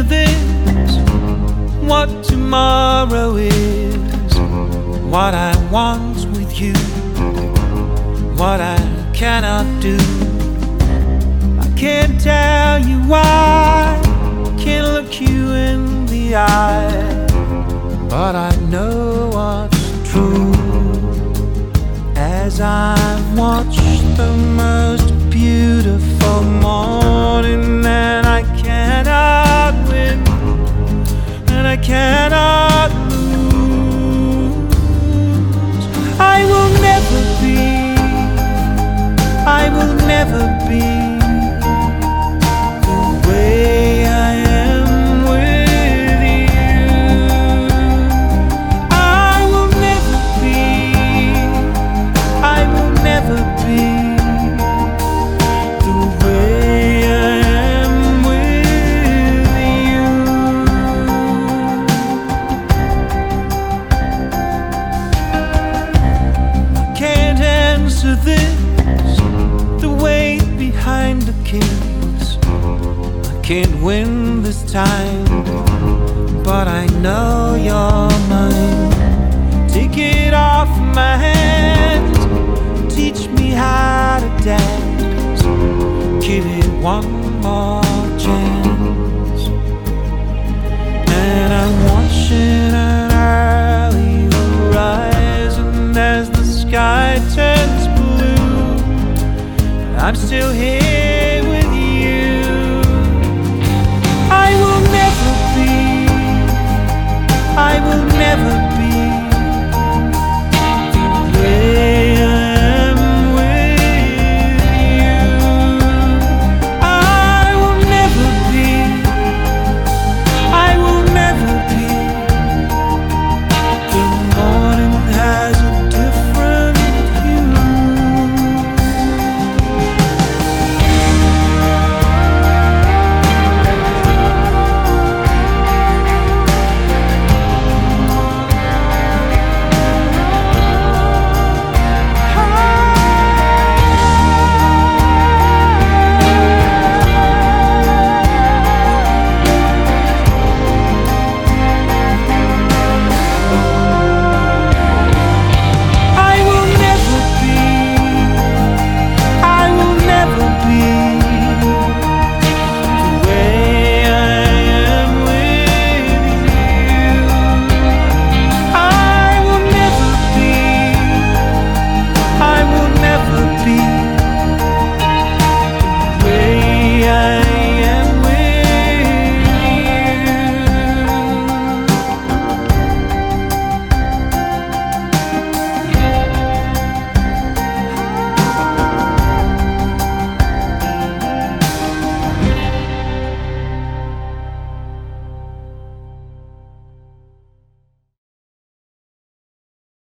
this, what tomorrow is, what I want with you, what I cannot do. I can't tell you why, can't look you in the eye, but I know what's true. As I've watched the most beautiful morning, and I cannot win, and I cannot lose. I will never be, I will never be the way I am with you. I will never be, I will never be the way I am with you. I can't answer this, the weight behind the keys. I can't win this time, but I know you're mine. Take it off my hands, teach me how to dance, give it one more chance.